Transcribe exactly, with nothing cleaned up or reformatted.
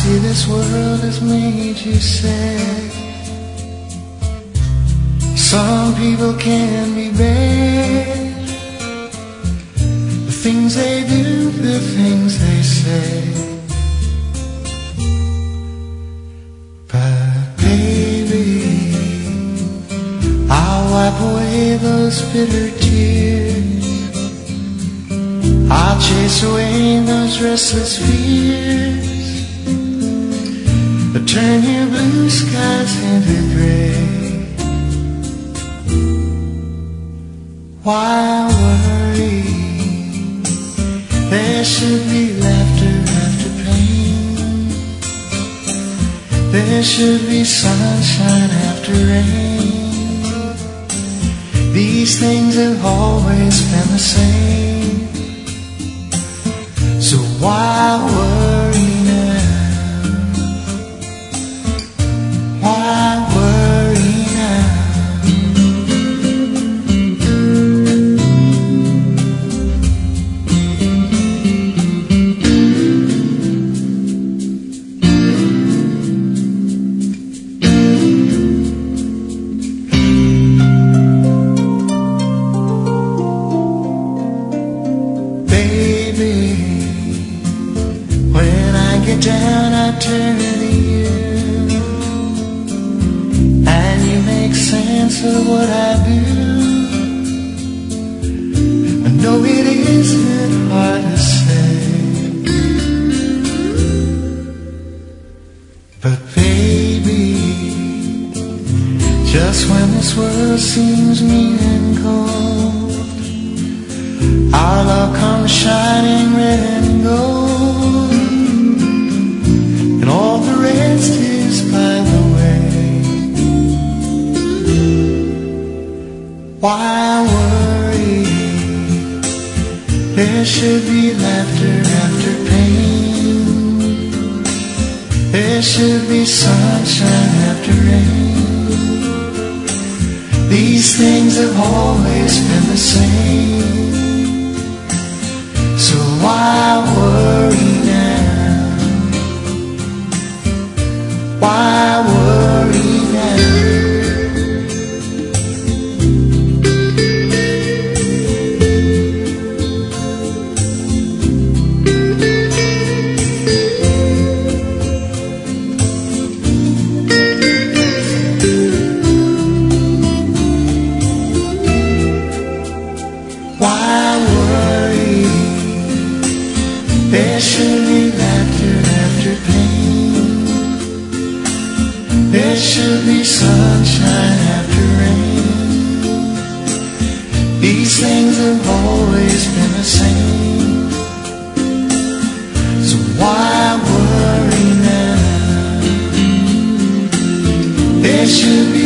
see this world has made you sad. Some people can be bad. The things they do, the things they say. But baby, I'll wipe away those bitter tears. I'll chase away those restless fears. But turn your blue skies into gray. Why worry? There should be laughter after pain. There should be sunshine after rain. These things have always been the same. So why worry now? Why worry now? Down, I turn to you, and you make sense of what I do. I know it isn't hard to say, but baby, just when this world seems mean and cold, our love comes shining red and gold. And all the rest is by the way. Why worry? There should be laughter after pain. There should be sunshine after rain. These things have always been the same. So why worry now? Why worry now? Why worry? There should be laughter after pain. There should be sunshine after rain. These things have always been the same. So why worry now? There should be